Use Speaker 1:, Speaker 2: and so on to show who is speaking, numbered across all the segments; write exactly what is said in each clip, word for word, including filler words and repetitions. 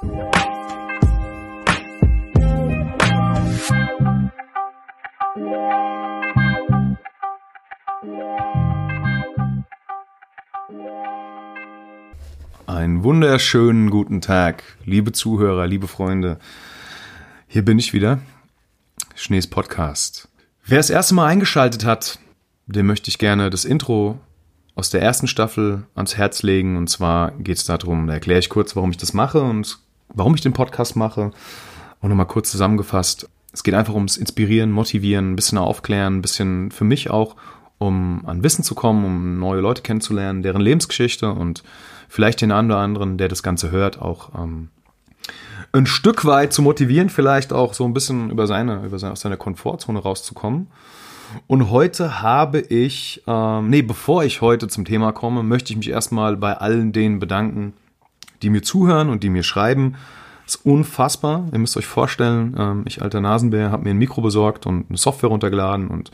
Speaker 1: Einen wunderschönen guten Tag, liebe Zuhörer, liebe Freunde. Hier bin ich wieder, Schnees Podcast. Wer das erste Mal eingeschaltet hat, dem möchte ich gerne das Intro aus der ersten Staffel ans Herz legen. Und zwar geht es darum, da erkläre ich kurz, warum ich das mache und warum ich den Podcast mache. Und nochmal kurz zusammengefasst. Es geht einfach ums Inspirieren, Motivieren, ein bisschen aufklären, ein bisschen für mich auch, um an Wissen zu kommen, um neue Leute kennenzulernen, deren Lebensgeschichte und vielleicht den einen oder anderen, der das Ganze hört, auch ähm, ein Stück weit zu motivieren, vielleicht auch so ein bisschen über seine, über seine, aus seiner Komfortzone rauszukommen. Und heute habe ich, ähm, nee, bevor ich heute zum Thema komme, möchte ich mich erstmal bei allen denen bedanken, die mir zuhören und die mir schreiben. Das ist unfassbar. Ihr müsst euch vorstellen, ähm, ich, alter Nasenbär, habe mir ein Mikro besorgt und eine Software runtergeladen und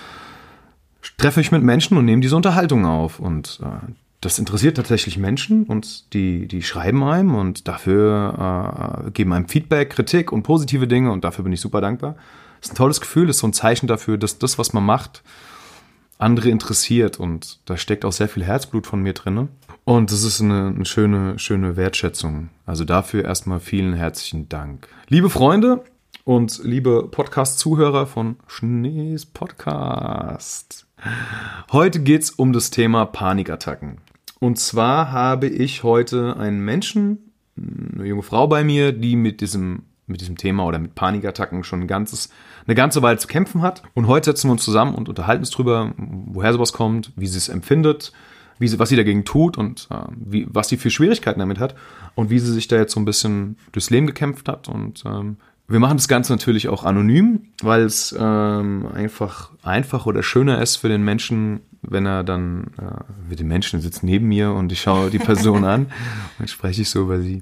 Speaker 1: treffe mich mit Menschen und nehme diese Unterhaltung auf. Und äh, das interessiert tatsächlich Menschen und die, die schreiben einem und dafür äh, geben einem Feedback, Kritik und positive Dinge und dafür bin ich super dankbar. Das ist ein tolles Gefühl, das ist so ein Zeichen dafür, dass das, was man macht, andere interessiert und da steckt auch sehr viel Herzblut von mir drin. Und das ist eine, eine schöne, schöne Wertschätzung. Also dafür erstmal vielen herzlichen Dank. Liebe Freunde und liebe Podcast-Zuhörer von Schnees Podcast. Heute geht es um das Thema Panikattacken. Und zwar habe ich heute einen Menschen, eine junge Frau bei mir, die mit diesem, mit diesem Thema oder mit Panikattacken schon ein ganzes, eine ganze Weile zu kämpfen hat. Und heute setzen wir uns zusammen und unterhalten uns drüber, woher sowas kommt, wie sie es empfindet, wie sie, was sie dagegen tut und äh, wie, was sie für Schwierigkeiten damit hat und wie sie sich da jetzt so ein bisschen durchs Leben gekämpft hat. Und ähm, wir machen das Ganze natürlich auch anonym, weil es ähm, einfach einfach oder schöner ist für den Menschen, wenn er dann, äh, der Menschen sitzt neben mir und ich schaue die Person an und dann spreche ich so über sie.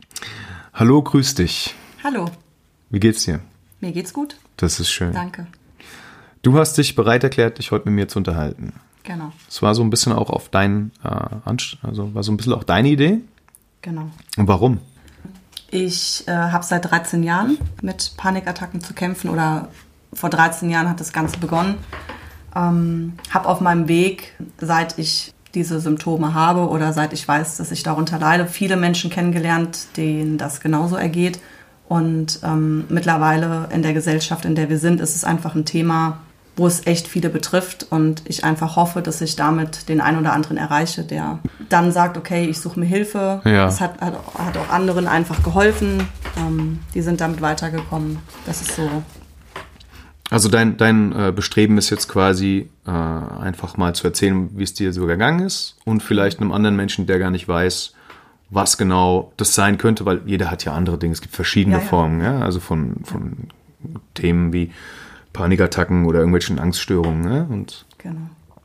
Speaker 1: Hallo, grüß dich.
Speaker 2: Hallo.
Speaker 1: Wie geht's dir?
Speaker 2: Mir geht's gut.
Speaker 1: Das ist schön.
Speaker 2: Danke.
Speaker 1: Du hast dich bereit erklärt, dich heute mit mir zu unterhalten.
Speaker 2: Genau.
Speaker 1: Es war so ein bisschen auch auf dein, äh, Anst- also war so ein bisschen auch deine Idee.
Speaker 2: Genau.
Speaker 1: Und warum?
Speaker 2: Ich äh, habe seit dreizehn Jahren mit Panikattacken zu kämpfen oder vor dreizehn Jahren hat das Ganze begonnen. Ähm, habe auf meinem Weg, seit ich diese Symptome habe oder seit ich weiß, dass ich darunter leide, viele Menschen kennengelernt, denen das genauso ergeht. Und ähm, mittlerweile in der Gesellschaft, in der wir sind, ist es einfach ein Thema, wo es echt viele betrifft. Und ich einfach hoffe, dass ich damit den einen oder anderen erreiche, der dann sagt, okay, ich suche mir Hilfe.
Speaker 1: Ja.
Speaker 2: Das hat, hat, hat auch anderen einfach geholfen. Ähm, die sind damit weitergekommen. Das ist so.
Speaker 1: Also dein, dein äh, Bestreben ist jetzt quasi äh, einfach mal zu erzählen, wie es dir so gegangen ist und vielleicht einem anderen Menschen, der gar nicht weiß, was genau das sein könnte, weil jeder hat ja andere Dinge. Es gibt verschiedene
Speaker 2: Ja, ja.
Speaker 1: Formen, ja? Also von, von Themen wie Panikattacken oder irgendwelchen Angststörungen. Ja? Und
Speaker 2: Genau.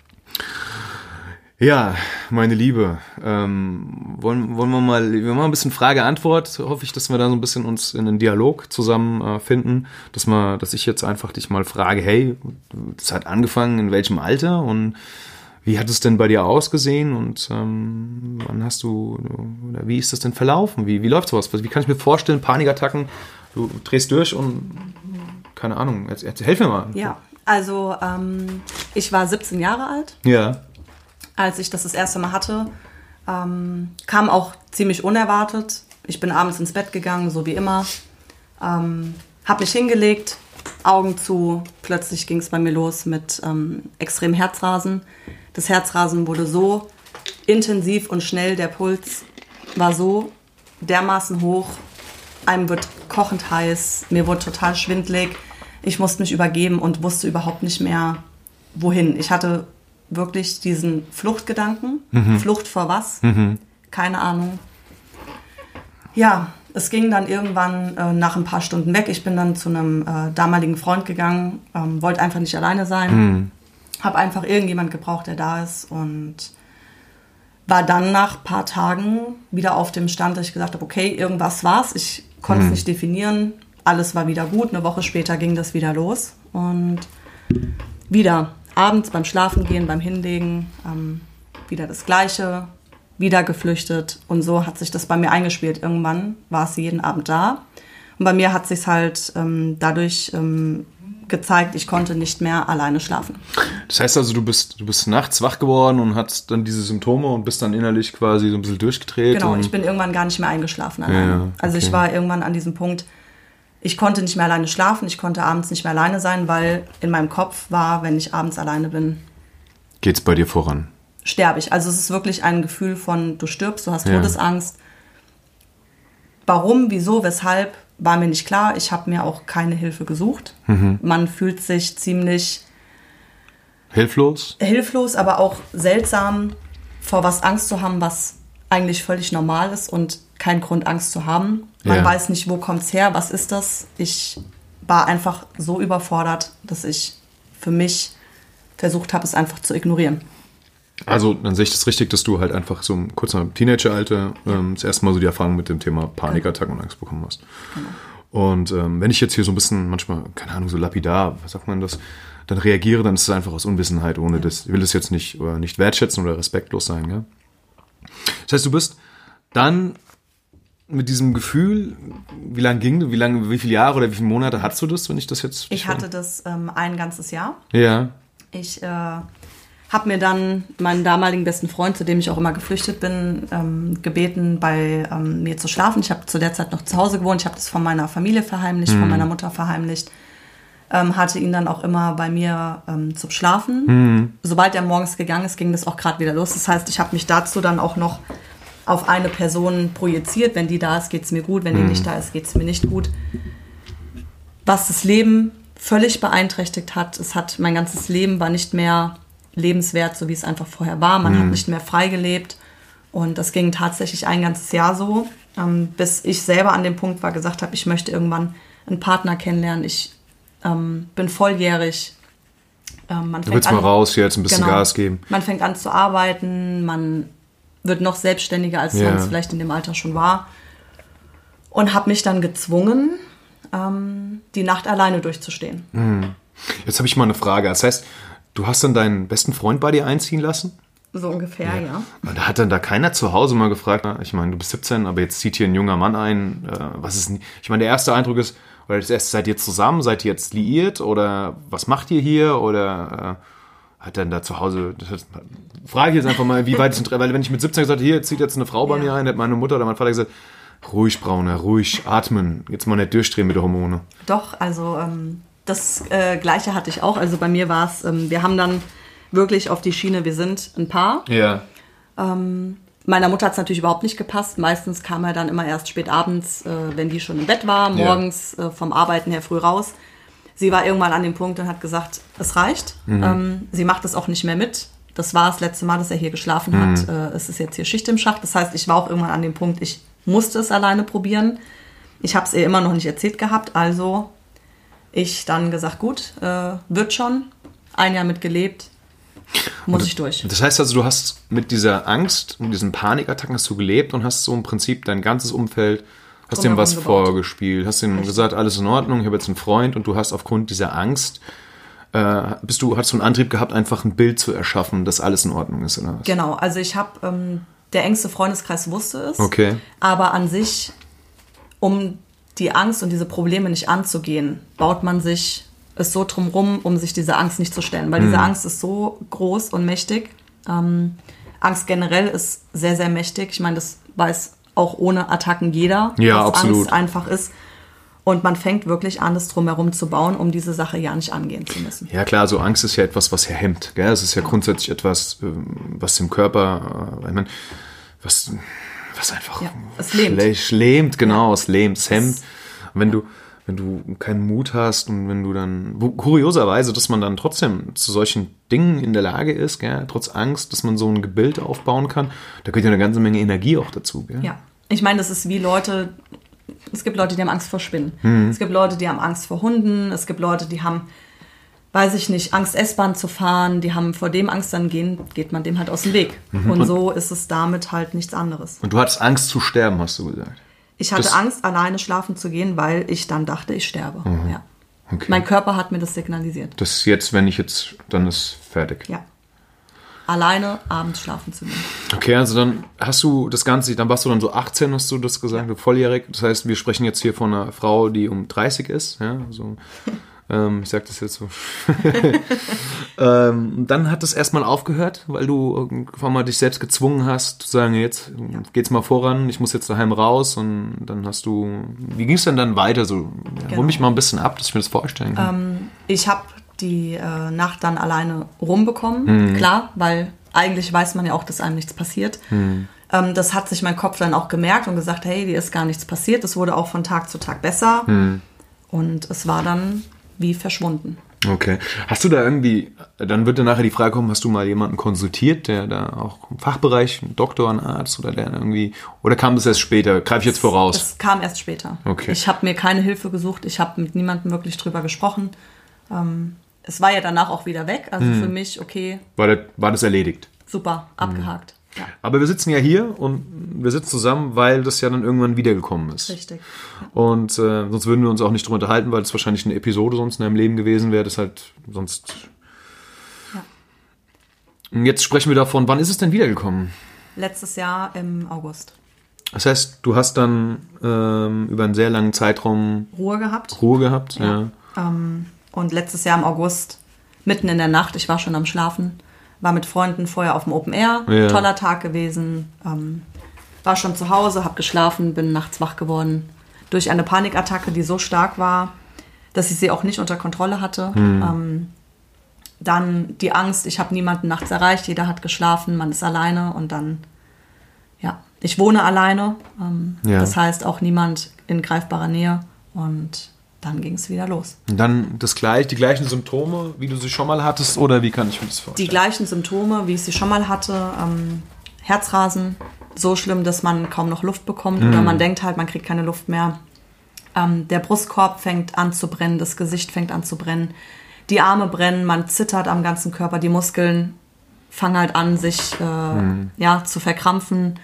Speaker 1: ja, meine Liebe, ähm, wollen, wollen wir mal, wir machen ein bisschen Frage-Antwort. Hoffe ich, dass wir da so ein bisschen uns in einen Dialog zusammen äh, finden, dass wir, dass ich jetzt einfach dich mal frage, hey, das hat angefangen in welchem Alter und wie hat es denn bei dir ausgesehen und ähm, wann hast du, oder wie ist das denn verlaufen? Wie, wie läuft sowas? Wie kann ich mir vorstellen, Panikattacken, du drehst durch und keine Ahnung, jetzt, jetzt helf mir mal.
Speaker 2: Ja, also ähm, ich war siebzehn Jahre alt.
Speaker 1: Ja.
Speaker 2: Als ich das das erste Mal hatte, ähm, kam auch ziemlich unerwartet. Ich bin abends ins Bett gegangen, so wie immer. Ähm, hab mich hingelegt, Augen zu. Plötzlich ging es bei mir los mit ähm, extrem Herzrasen. Das Herzrasen wurde so intensiv und schnell. Der Puls war so dermaßen hoch. Einem wird kochend heiß. Mir wurde total schwindelig. Ich musste mich übergeben und wusste überhaupt nicht mehr, wohin. Ich hatte wirklich diesen Fluchtgedanken. Mhm. Flucht vor was? Mhm. Keine Ahnung. Ja, es ging dann irgendwann äh, nach ein paar Stunden weg. Ich bin dann zu einem äh, damaligen Freund gegangen, ähm, wollte einfach nicht alleine sein. Mhm. Habe einfach irgendjemand gebraucht, der da ist und war dann nach ein paar Tagen wieder auf dem Stand, dass ich gesagt habe, okay, irgendwas war's. Ich konnte es mhm. nicht definieren. Alles war wieder gut. Eine Woche später ging das wieder los und wieder abends beim Schlafengehen, beim Hinlegen, ähm, wieder das Gleiche. wieder geflüchtet. Und so hat sich das bei mir eingespielt. Irgendwann war sie jeden Abend da. Und bei mir hat sich halt ähm, dadurch ähm, gezeigt, ich konnte nicht mehr alleine schlafen.
Speaker 1: Das heißt also, du bist, du bist nachts wach geworden und hast dann diese Symptome und bist dann innerlich quasi so ein bisschen durchgedreht.
Speaker 2: Genau,
Speaker 1: und
Speaker 2: ich bin irgendwann gar nicht mehr eingeschlafen alleine.
Speaker 1: Ja, okay.
Speaker 2: Also ich war irgendwann an diesem Punkt, ich konnte nicht mehr alleine schlafen, ich konnte abends nicht mehr alleine sein, weil in meinem Kopf war, wenn ich abends alleine bin,
Speaker 1: geht's bei dir voran?
Speaker 2: Sterbe ich. Also es ist wirklich ein Gefühl von, du stirbst, du hast
Speaker 1: Ja.
Speaker 2: Todesangst. Warum, wieso, weshalb, war mir nicht klar. Ich habe mir auch keine Hilfe gesucht.
Speaker 1: Mhm.
Speaker 2: Man fühlt sich ziemlich
Speaker 1: Hilflos?
Speaker 2: hilflos, aber auch seltsam, vor was Angst zu haben, was eigentlich völlig normal ist und kein Grund, Angst zu haben. Man
Speaker 1: Ja.
Speaker 2: weiß nicht, wo kommt's her, was ist das. Ich war einfach so überfordert, dass ich für mich versucht habe, es einfach zu ignorieren.
Speaker 1: Also, dann sehe ich das richtig, dass du halt einfach so im kurzen Teenageralter ähm, das erste Mal so die Erfahrung mit dem Thema Panikattacken und Angst bekommen hast.
Speaker 2: Genau.
Speaker 1: Und ähm, wenn ich jetzt hier so ein bisschen, manchmal, keine Ahnung, so lapidar, was sagt man das, dann reagiere, dann ist es einfach aus Unwissenheit, ohne das, ich will das jetzt nicht, oder nicht wertschätzen oder respektlos sein, gell? Das heißt, du bist dann mit diesem Gefühl, wie lange ging, wie lange, wie viele Jahre oder wie viele Monate hattest du das, wenn ich das jetzt...
Speaker 2: Ich hatte das ähm, ein ganzes Jahr.
Speaker 1: Ja.
Speaker 2: Ich äh, habe mir dann meinen damaligen besten Freund, zu dem ich auch immer geflüchtet bin, ähm, gebeten, bei ähm, mir zu schlafen. Ich habe zu der Zeit noch zu Hause gewohnt. Ich habe das von meiner Familie verheimlicht,
Speaker 1: Mhm.
Speaker 2: von meiner Mutter verheimlicht. Ähm, hatte ihn dann auch immer bei mir ähm, zum Schlafen.
Speaker 1: Mhm.
Speaker 2: Sobald er morgens gegangen ist, ging das auch gerade wieder los. Das heißt, ich habe mich dazu dann auch noch auf eine Person projiziert. Wenn die da ist, geht es mir gut. Wenn die
Speaker 1: Mhm.
Speaker 2: nicht da ist, geht es mir nicht gut. Was das Leben völlig beeinträchtigt hat. Es hat mein ganzes Leben war nicht mehr lebenswert, so wie es einfach vorher war. Man
Speaker 1: Mhm.
Speaker 2: hat nicht mehr frei gelebt. Und das ging tatsächlich ein ganzes Jahr so, ähm, bis ich selber an dem Punkt war, gesagt habe, ich möchte irgendwann einen Partner kennenlernen. Ich ähm, bin volljährig. Ähm, man
Speaker 1: Du willst
Speaker 2: fängt
Speaker 1: mal
Speaker 2: an-
Speaker 1: raus jetzt, ein bisschen
Speaker 2: Genau.
Speaker 1: Gas geben.
Speaker 2: Man fängt an zu arbeiten, man wird noch selbstständiger, als
Speaker 1: Ja.
Speaker 2: man es vielleicht in dem Alter schon war. Und habe mich dann gezwungen, ähm, die Nacht alleine durchzustehen.
Speaker 1: Jetzt habe ich mal eine Frage. Das heißt, du hast dann deinen besten Freund bei dir einziehen lassen?
Speaker 2: So ungefähr, ja.
Speaker 1: Und da hat dann da keiner zu Hause mal gefragt, na, ich meine, du bist siebzehn, aber jetzt zieht hier ein junger Mann ein. Äh, was ist denn, ich meine, der erste Eindruck ist, oder das erste, seid ihr zusammen, seid ihr jetzt liiert oder was macht ihr hier? Oder äh, hat dann da zu Hause, das frage ich jetzt einfach mal, wie weit ist denn, weil wenn ich mit siebzehn gesagt habe, hier zieht jetzt eine Frau bei
Speaker 2: Ja.
Speaker 1: mir ein, hat meine Mutter oder mein Vater gesagt, ruhig, Brauner, ruhig, atmen, jetzt mal nicht durchdrehen mit der Hormone.
Speaker 2: Doch, also ähm, das äh, Gleiche hatte ich auch. Also bei mir war es, ähm, wir haben dann wirklich auf die Schiene, wir sind ein Paar.
Speaker 1: Ja.
Speaker 2: Ähm, meiner Mutter hat es natürlich überhaupt nicht gepasst. Meistens kam er dann immer erst spät abends, äh, wenn die schon im Bett war, morgens äh, vom Arbeiten her früh raus. Sie war irgendwann an dem Punkt und hat gesagt, es reicht.
Speaker 1: Mhm.
Speaker 2: Ähm, sie macht es auch nicht mehr mit. Das war das letzte Mal, dass er hier geschlafen
Speaker 1: Mhm.
Speaker 2: hat. Äh, es ist jetzt hier Schicht im Schacht. Das heißt, ich war auch irgendwann an dem Punkt, ich musste es alleine probieren. Ich habe es ihr immer noch nicht erzählt gehabt. Also ich dann gesagt, gut, äh, wird schon. Ein Jahr mit gelebt. Muss ich durch.
Speaker 1: Das heißt also, du hast mit dieser Angst, mit diesen Panikattacken hast du gelebt und hast so im Prinzip dein ganzes Umfeld, hast dem
Speaker 2: Drumherum
Speaker 1: was
Speaker 2: gebaut.
Speaker 1: vorgespielt, hast ihm gesagt, alles in Ordnung, ich habe jetzt einen Freund und du hast aufgrund dieser Angst, äh, bist du, hast du einen Antrieb gehabt, einfach ein Bild zu erschaffen, dass alles in Ordnung ist, oder was?
Speaker 2: Genau, also ich habe, ähm, der engste Freundeskreis wusste es,
Speaker 1: Okay.
Speaker 2: aber an sich, um die Angst und diese Probleme nicht anzugehen, baut man sich es so drumrum, um sich diese Angst nicht zu stellen, weil diese Angst ist so groß und mächtig. Ähm, Angst generell ist sehr, sehr mächtig. Ich meine, das weiß auch ohne Attacken jeder,
Speaker 1: Ja,
Speaker 2: dass
Speaker 1: absolut.
Speaker 2: Angst einfach ist. Und man fängt wirklich an, das drumherum zu bauen, um diese Sache ja nicht angehen zu müssen.
Speaker 1: Ja klar, so Angst ist ja etwas, was ja hemmt. Gell? Es ist ja grundsätzlich etwas, ähm, was dem Körper, äh, ich mein, was, was einfach
Speaker 2: Ja, es lähmt.
Speaker 1: schlecht- lähmt, genau,
Speaker 2: Ja.
Speaker 1: es lähmt, es hemmt. Und wenn du, wenn du keinen Mut hast und wenn du dann, wo, kurioserweise, dass man dann trotzdem zu solchen Dingen in der Lage ist, gell? Trotz Angst, dass man so ein Gebild aufbauen kann, da gehört ja eine ganze Menge Energie auch dazu. Gell?
Speaker 2: Ja, ich meine, das ist wie Leute, es gibt Leute, die haben Angst vor Spinnen. Es gibt Leute, die haben Angst vor Hunden. Es gibt Leute, die haben, weiß ich nicht, Angst, S-Bahn zu fahren. Die haben vor dem Angst, dann gehen, geht man dem halt aus dem Weg. Und so ist es damit halt nichts anderes.
Speaker 1: Und du hattest Angst zu sterben, hast du gesagt.
Speaker 2: Ich hatte
Speaker 1: Das-
Speaker 2: Angst, alleine schlafen zu gehen, weil ich dann dachte, ich sterbe. Ja.
Speaker 1: Okay.
Speaker 2: Mein Körper hat mir das signalisiert.
Speaker 1: Das jetzt, wenn ich jetzt, dann ist fertig.
Speaker 2: Ja. alleine abends schlafen zu gehen.
Speaker 1: Okay, also dann hast du das Ganze, dann warst du dann so achtzehn, hast du das gesagt, volljährig. Das heißt, wir sprechen jetzt hier von einer Frau, die um dreißig ist. Ja, so, ähm, ich sag das jetzt so. ähm, dann hat das erstmal aufgehört, weil du irgendwann mal dich selbst gezwungen hast, zu sagen, jetzt ja. geht's mal voran, ich muss jetzt daheim raus. Und dann hast du, wie ging es denn dann weiter? So, genau. Hol mich mal ein bisschen ab, dass ich mir das vorstellen kann.
Speaker 2: Ähm, ich habe die äh, Nacht dann alleine rumbekommen, mhm. klar, weil eigentlich weiß man ja auch, dass einem nichts passiert. Mhm. Ähm, das hat sich mein Kopf dann auch gemerkt und gesagt, hey, dir ist gar nichts passiert. Es wurde auch von Tag zu Tag besser mhm. und es war dann wie verschwunden.
Speaker 1: Okay. Hast du da irgendwie, dann wird dann nachher die Frage kommen, hast du mal jemanden konsultiert, der da auch im Fachbereich, ein Doktor, ein Arzt oder der irgendwie, oder kam das erst später? Greife ich jetzt voraus?
Speaker 2: Es kam erst später.
Speaker 1: Okay.
Speaker 2: Ich habe mir keine Hilfe gesucht, ich habe mit niemandem wirklich drüber gesprochen. Ähm, Es war ja danach auch wieder weg, also hm. für mich, okay.
Speaker 1: War das, war das erledigt?
Speaker 2: Super, abgehakt. Hm. Ja.
Speaker 1: Aber wir sitzen ja hier und wir sitzen zusammen, weil das ja dann irgendwann wiedergekommen ist.
Speaker 2: Richtig.
Speaker 1: Ja. Und äh, sonst würden wir uns auch nicht drüber unterhalten, weil es wahrscheinlich eine Episode sonst in deinem Leben gewesen wäre, das halt sonst...
Speaker 2: Ja.
Speaker 1: Und jetzt sprechen wir davon, wann ist es denn wiedergekommen?
Speaker 2: Letztes Jahr im August.
Speaker 1: Das heißt, du hast dann ähm, über einen sehr langen Zeitraum...
Speaker 2: Ruhe gehabt.
Speaker 1: Ruhe gehabt, ja.
Speaker 2: ja. Ähm, Und letztes Jahr im August, mitten in der Nacht, ich war schon am Schlafen, war mit Freunden vorher auf dem Open Air, ja. toller Tag gewesen, ähm, war schon zu Hause, habe geschlafen, bin nachts wach geworden durch eine Panikattacke, die so stark war, dass ich sie auch nicht unter Kontrolle hatte. Hm. Ähm, dann die Angst, ich habe niemanden nachts erreicht, jeder hat geschlafen, man ist alleine und dann, ja, ich wohne alleine, ähm, ja. das heißt auch niemand in greifbarer Nähe und dann ging es wieder los.
Speaker 1: Und dann das gleich, die gleichen Symptome, wie du sie schon mal hattest, oder wie kann ich mir das vorstellen?
Speaker 2: Die gleichen Symptome, wie ich sie schon mal hatte. Ähm, Herzrasen, so schlimm, dass man kaum noch Luft bekommt mm. oder man denkt halt, man kriegt keine Luft mehr. Ähm, der Brustkorb fängt an zu brennen, das Gesicht fängt an zu brennen, die Arme brennen, man zittert am ganzen Körper, die Muskeln fangen halt an, sich äh, mm. ja, zu verkrampfen.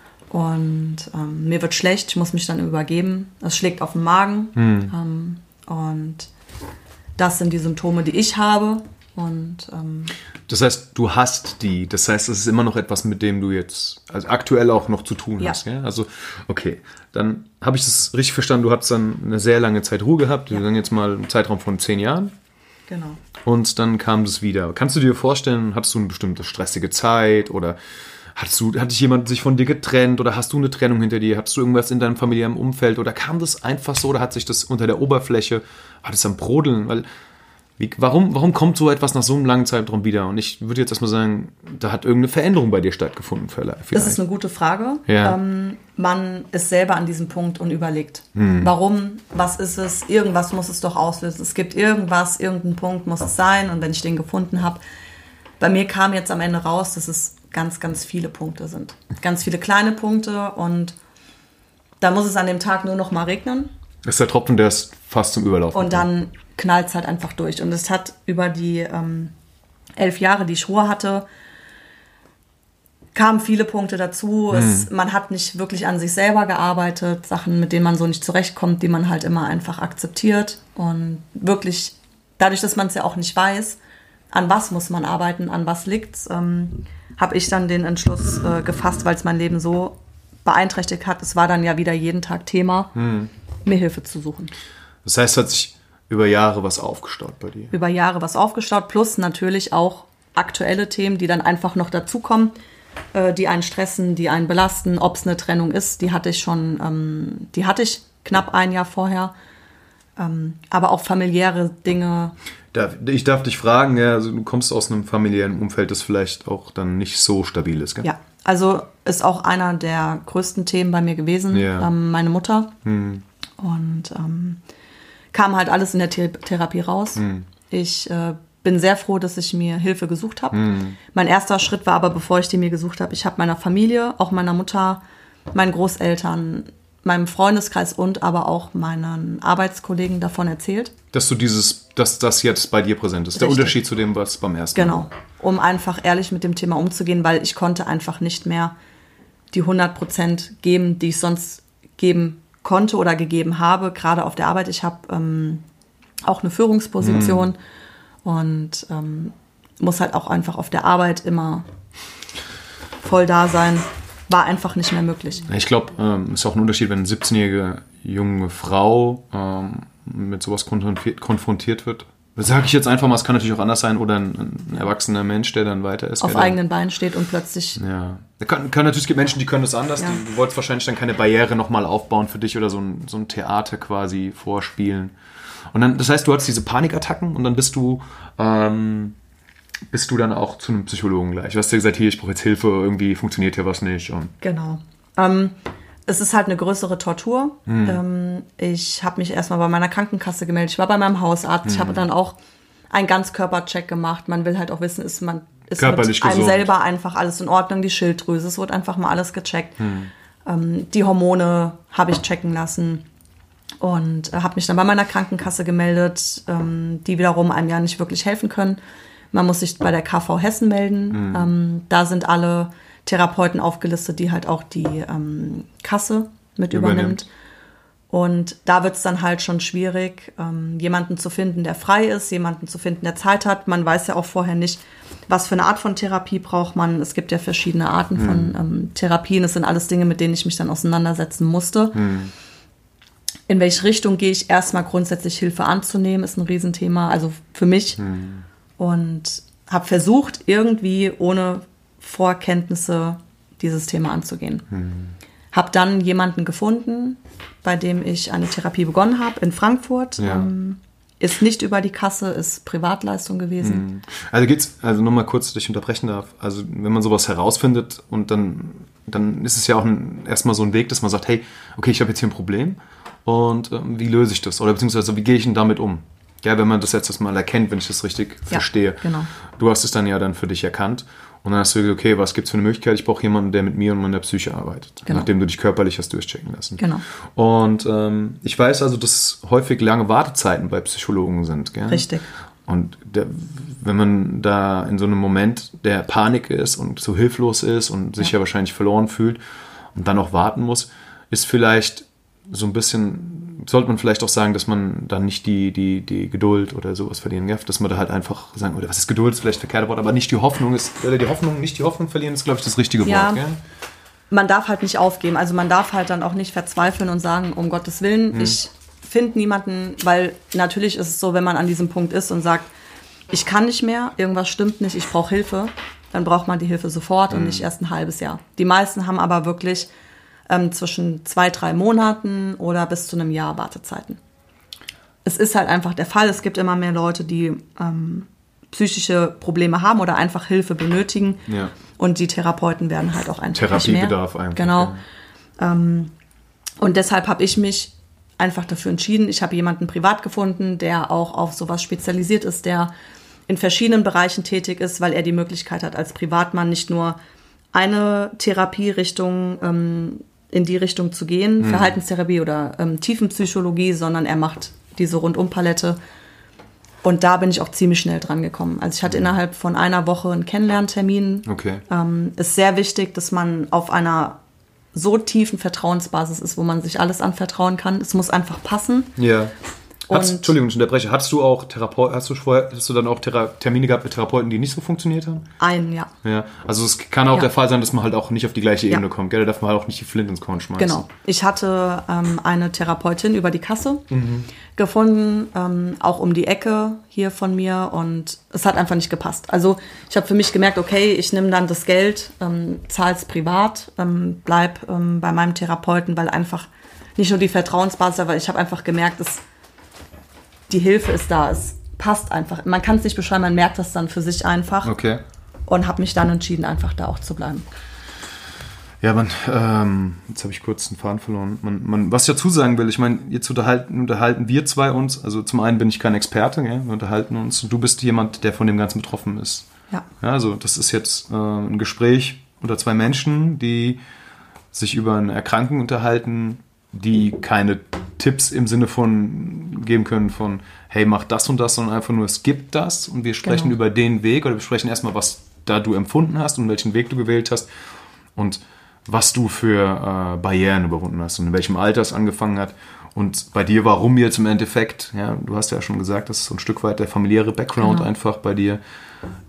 Speaker 2: Und ähm, mir wird schlecht, ich muss mich dann übergeben. Es schlägt auf den Magen. Hm. Ähm, und das sind die Symptome, die ich habe. Und, ähm,
Speaker 1: das heißt, du hast die. Das heißt, es ist immer noch etwas, mit dem du jetzt also aktuell auch noch zu tun hast. Ja. Gell? Also, okay. Dann habe ich das richtig verstanden. Du hattest dann eine sehr lange Zeit Ruhe gehabt. Wir ja. sagen jetzt mal einen Zeitraum von zehn Jahren.
Speaker 2: Genau.
Speaker 1: Und dann kam das wieder. Kannst du dir vorstellen, hattest du eine bestimmte stressige Zeit oder... Hattest du, hat dich jemand sich von dir getrennt oder hast du eine Trennung hinter dir? Hattest du irgendwas in deinem familiären Umfeld oder kam das einfach so oder hat sich das unter der Oberfläche, hat es am Brodeln? Weil, wie, warum, warum kommt so etwas nach so einem langen Zeitraum wieder? Und ich würde jetzt erstmal sagen, da hat irgendeine Veränderung bei dir stattgefunden. Vielleicht.
Speaker 2: Das ist eine gute Frage.
Speaker 1: Ja.
Speaker 2: Ähm, man ist selber an diesem Punkt und überlegt, hm. warum, was ist es, irgendwas muss es doch auslösen. Es gibt irgendwas, irgendein Punkt muss es sein und wenn ich den gefunden habe, bei mir kam jetzt am Ende raus, dass es ganz, ganz viele Punkte sind. Ganz viele kleine Punkte und da muss es an dem Tag nur noch mal regnen.
Speaker 1: Das ist der Tropfen, der ist fast zum Überlaufen.
Speaker 2: Und dann knallt es halt einfach durch. Und es hat über die ähm, elf Jahre, die ich Ruhe hatte, kamen viele Punkte dazu. Hm. Es, man hat nicht wirklich an sich selber gearbeitet, Sachen, mit denen man so nicht zurechtkommt, die man halt immer einfach akzeptiert. Und wirklich, dadurch, dass man es ja auch nicht weiß, an was muss man arbeiten, an was liegt's, ähm, habe ich dann den Entschluss äh, gefasst, weil es mein Leben so beeinträchtigt hat. Es war dann ja wieder jeden Tag Thema, hm. mir Hilfe zu suchen.
Speaker 1: Das heißt, hat sich über Jahre was aufgestaut bei dir?
Speaker 2: Über Jahre was aufgestaut, plus natürlich auch aktuelle Themen, die dann einfach noch dazukommen, äh, die einen stressen, die einen belasten. Ob es eine Trennung ist, die hatte ich schon, ähm, die hatte ich knapp ein Jahr vorher. Ähm, aber auch familiäre Dinge.
Speaker 1: Ich darf dich fragen, ja, also du kommst aus einem familiären Umfeld, das vielleicht auch dann nicht so stabil ist, gell?
Speaker 2: Ja, also ist auch einer der größten Themen bei mir gewesen, ja. ähm, meine Mutter. Hm. Und ähm, kam halt alles in der Thera- Therapie raus. Hm. Ich äh, bin sehr froh, dass ich mir Hilfe gesucht habe. Hm. Mein erster Schritt war aber, bevor ich die mir gesucht habe, ich habe meiner Familie, auch meiner Mutter, meinen Großeltern, meinem Freundeskreis und aber auch meinen Arbeitskollegen davon erzählt.
Speaker 1: Dass du dieses, dass das jetzt bei dir präsent ist. Richtig. Der Unterschied zu dem, was beim ersten
Speaker 2: Genau.
Speaker 1: Mal.
Speaker 2: Um einfach ehrlich mit dem Thema umzugehen, weil ich konnte einfach nicht mehr die hundert Prozent geben, die ich sonst geben konnte oder gegeben habe, gerade auf der Arbeit. Ich habe ähm, auch eine Führungsposition mm. und ähm, muss halt auch einfach auf der Arbeit immer voll da sein. War einfach nicht mehr möglich.
Speaker 1: Ich glaube, es ähm, ist auch ein Unterschied, wenn eine siebzehnjährige junge Frau ähm, mit sowas konfrontiert, konfrontiert wird. Das sage ich jetzt einfach mal, es kann natürlich auch anders sein, oder ein, ein erwachsener Mensch, der dann weiter ist.
Speaker 2: Auf eigenen Beinen steht und plötzlich...
Speaker 1: Ja. Kann, kann, natürlich, es gibt Menschen, die können das anders. Ja. Die, du wolltest wahrscheinlich dann keine Barriere nochmal aufbauen für dich oder so ein, so ein Theater quasi vorspielen. Und dann, das heißt, du hattest diese Panikattacken und dann bist du... Ähm, bist du dann auch zu einem Psychologen gleich? Du hast ja gesagt, hier, ich brauche jetzt Hilfe, irgendwie funktioniert hier was nicht. Und
Speaker 2: genau. Ähm, es ist halt eine größere Tortur. Mhm. Ähm, ich habe mich erstmal bei meiner Krankenkasse gemeldet. Ich war bei meinem Hausarzt. Mhm. Ich habe dann auch einen Ganzkörpercheck gemacht. Man will halt auch wissen, ist man ist
Speaker 1: körperlich
Speaker 2: mit einem
Speaker 1: gesund.
Speaker 2: Selber einfach alles in Ordnung. Die Schilddrüse, es wurde einfach mal alles gecheckt. Mhm. Ähm, die Hormone habe ich checken lassen. Und äh, habe mich dann bei meiner Krankenkasse gemeldet, ähm, die wiederum einem ja nicht wirklich helfen können. Man muss sich bei der K V Hessen melden. Mhm. Ähm, da sind alle Therapeuten aufgelistet, die halt auch die ähm, Kasse mit übernimmt. übernimmt. Und da wird es dann halt schon schwierig, ähm, jemanden zu finden, der frei ist, jemanden zu finden, der Zeit hat. Man weiß ja auch vorher nicht, was für eine Art von Therapie braucht man. Es gibt ja verschiedene Arten mhm. von ähm, Therapien. Das sind alles Dinge, mit denen ich mich dann auseinandersetzen musste. Mhm. In welche Richtung gehe ich? Erstmal grundsätzlich Hilfe anzunehmen, ist ein Riesenthema, also für mich. Mhm. Und habe versucht, irgendwie ohne Vorkenntnisse dieses Thema anzugehen. Mhm. Habe dann jemanden gefunden, bei dem ich eine Therapie begonnen habe in Frankfurt. Ja. Ähm, ist nicht über die Kasse, ist Privatleistung gewesen.
Speaker 1: Mhm. Also geht's, also nochmal kurz, dass ich unterbrechen darf. Also wenn man sowas herausfindet und dann, dann ist es ja auch ein, erstmal so ein Weg, dass man sagt, hey, okay, ich habe jetzt hier ein Problem und ähm, wie löse ich das? Oder beziehungsweise wie gehe ich denn damit um? Ja, wenn man das jetzt mal erkennt, wenn ich das richtig ja, verstehe.
Speaker 2: Genau.
Speaker 1: Du hast es dann ja dann für dich erkannt. Und dann hast du gesagt, okay, was gibt es für eine Möglichkeit? Ich brauche jemanden, der mit mir und meiner Psyche arbeitet. Genau. Nachdem du dich körperlich hast durchchecken lassen.
Speaker 2: Genau.
Speaker 1: Und ähm, ich weiß also, dass häufig lange Wartezeiten bei Psychologen sind. Gell?
Speaker 2: Richtig.
Speaker 1: Und der, wenn man da in so einem Moment der Panik ist und so hilflos ist und sich ja, ja wahrscheinlich verloren fühlt und dann auch warten muss, ist vielleicht so ein bisschen, sollte man vielleicht auch sagen, dass man dann nicht die, die, die Geduld oder sowas verlieren darf, dass man da halt einfach sagen, oder was ist Geduld, ist vielleicht ein verkehrtes Wort, aber nicht die Hoffnung ist, oder die Hoffnung, nicht die Hoffnung verlieren, ist, glaube ich, das richtige
Speaker 2: ja,
Speaker 1: Wort. Gell?
Speaker 2: Man darf halt nicht aufgeben, also man darf halt dann auch nicht verzweifeln und sagen, um Gottes Willen, hm. ich finde niemanden, weil natürlich ist es so, wenn man an diesem Punkt ist und sagt, ich kann nicht mehr, irgendwas stimmt nicht, ich brauche Hilfe, dann braucht man die Hilfe sofort hm. und nicht erst ein halbes Jahr. Die meisten haben aber wirklich Ähm, zwischen zwei, drei Monaten oder bis zu einem Jahr Wartezeiten. Es ist halt einfach der Fall. Es gibt immer mehr Leute, die ähm, psychische Probleme haben oder einfach Hilfe benötigen.
Speaker 1: Ja.
Speaker 2: Und die Therapeuten werden halt auch einfach
Speaker 1: Therapiebedarf
Speaker 2: nicht mehr.
Speaker 1: einfach.
Speaker 2: Genau. Ja. Ähm, und deshalb habe ich mich einfach dafür entschieden. Ich habe jemanden privat gefunden, der auch auf sowas spezialisiert ist, der in verschiedenen Bereichen tätig ist, weil er die Möglichkeit hat, als Privatmann nicht nur eine Therapierichtung ähm, in die Richtung zu gehen, mhm. Verhaltenstherapie oder ähm, Tiefenpsychologie, sondern er macht diese Rundumpalette. Und da bin ich auch ziemlich schnell dran gekommen. Also ich hatte mhm. innerhalb von einer Woche einen Kennenlerntermin.
Speaker 1: Okay.
Speaker 2: Ähm, ist sehr wichtig, dass man auf einer so tiefen Vertrauensbasis ist, wo man sich alles anvertrauen kann. Es muss einfach passen.
Speaker 1: Ja. Hat's, Entschuldigung, ich unterbreche. Hattest du auch Therapeut, hast du vorher, hast du dann auch Thera- Termine gehabt mit Therapeuten, die nicht so funktioniert haben?
Speaker 2: Einen, ja.
Speaker 1: Ja. Also es kann auch
Speaker 2: ja.
Speaker 1: der Fall sein, dass man halt auch nicht auf die gleiche Ebene
Speaker 2: ja.
Speaker 1: kommt, gell? Da darf man halt auch nicht die Flint ins Korn schmeißen.
Speaker 2: Genau. Ich hatte ähm, eine Therapeutin über die Kasse mhm. gefunden, ähm, auch um die Ecke hier von mir, und es hat einfach nicht gepasst. Also ich habe für mich gemerkt, okay, ich nehme dann das Geld, ähm, zahle es privat, ähm, bleib ähm, bei meinem Therapeuten, weil einfach nicht nur die Vertrauensbasis, aber ich habe einfach gemerkt, dass die Hilfe ist da, es passt einfach. Man kann es nicht beschreiben, man merkt das dann für sich einfach.
Speaker 1: Okay.
Speaker 2: Und habe mich dann entschieden, einfach da auch zu bleiben.
Speaker 1: Ja, man, ähm, jetzt habe ich kurz den Faden verloren. Man, man, was ich dazu sagen will, ich meine, jetzt unterhalten, unterhalten wir zwei uns, also zum einen bin ich kein Experte, gell? Wir unterhalten uns, und du bist jemand, der von dem Ganzen betroffen ist.
Speaker 2: Ja.
Speaker 1: Ja, also das ist jetzt äh, ein Gespräch unter zwei Menschen, die sich über eine Erkrankung unterhalten, die keine Tipps im Sinne von geben können von, hey, mach das und das, sondern einfach nur, es gibt das und wir sprechen genau. über den Weg, oder wir sprechen erstmal, was da du empfunden hast und welchen Weg du gewählt hast und was du für äh, Barrieren überwunden hast und in welchem Alter es angefangen hat. Und bei dir, warum jetzt im Endeffekt, ja, du hast ja schon gesagt, das ist so ein Stück weit der familiäre Background genau. einfach bei dir.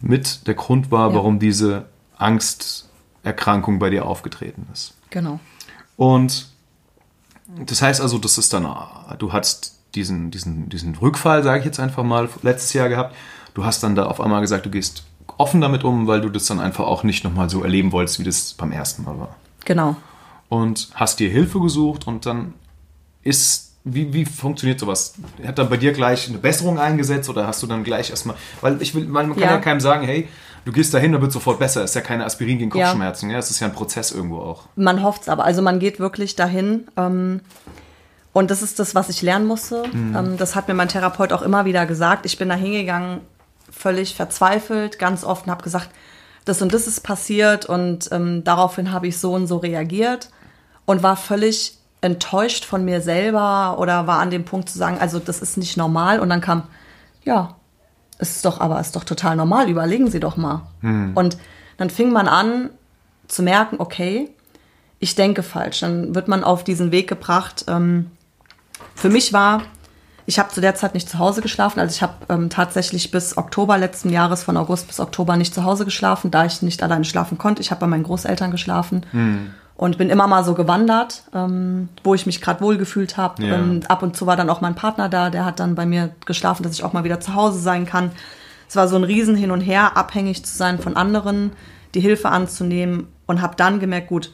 Speaker 1: mit der Grund war,
Speaker 2: Ja.
Speaker 1: warum diese Angsterkrankung bei dir aufgetreten ist.
Speaker 2: Genau.
Speaker 1: Und das heißt also, das ist dann, du hattest diesen, diesen, diesen Rückfall, sage ich jetzt einfach mal, letztes Jahr gehabt. Du hast dann da auf einmal gesagt, du gehst offen damit um, weil du das dann einfach auch nicht nochmal so erleben wolltest, wie das beim ersten Mal war.
Speaker 2: Genau.
Speaker 1: Und hast dir Hilfe gesucht und dann ist, wie, wie funktioniert sowas? Hat dann bei dir gleich eine Besserung eingesetzt oder hast du dann gleich erstmal, weil ich will, weil man kann ja,
Speaker 2: Ja.
Speaker 1: ja keinem sagen, hey, du gehst dahin, dann wird sofort besser. Es ist ja keine Aspirin gegen
Speaker 2: Ja.
Speaker 1: Kopfschmerzen, ja, es ist ja ein Prozess irgendwo auch.
Speaker 2: Man hofft es aber. Also man geht wirklich dahin. Ähm, und das ist das, was ich lernen musste.
Speaker 1: Mhm.
Speaker 2: Ähm, das hat mir mein Therapeut auch immer wieder gesagt. Ich bin da hingegangen, völlig verzweifelt, ganz oft und habe gesagt, das und das ist passiert und ähm, daraufhin habe ich so und so reagiert und war völlig enttäuscht von mir selber oder war an dem Punkt zu sagen, also das ist nicht normal. Und dann kam, ja, es ist doch, aber es ist doch total normal, überlegen Sie doch mal.
Speaker 1: Hm.
Speaker 2: Und dann fing man an zu merken, okay, ich denke falsch. Dann wird man auf diesen Weg gebracht. Ähm, für mich war, ich habe zu der Zeit nicht zu Hause geschlafen. Also ich habe ähm, tatsächlich bis Oktober letzten Jahres, von August bis Oktober nicht zu Hause geschlafen, da ich nicht alleine schlafen konnte. Ich habe bei meinen Großeltern geschlafen.
Speaker 1: Hm.
Speaker 2: Und bin immer mal so gewandert, ähm, wo ich mich gerade wohlgefühlt habe.
Speaker 1: Ja.
Speaker 2: Und ab und zu war dann auch mein Partner da, der hat dann bei mir geschlafen, dass ich auch mal wieder zu Hause sein kann. Es war so ein Riesen hin und her, abhängig zu sein von anderen, die Hilfe anzunehmen und habe dann gemerkt, gut,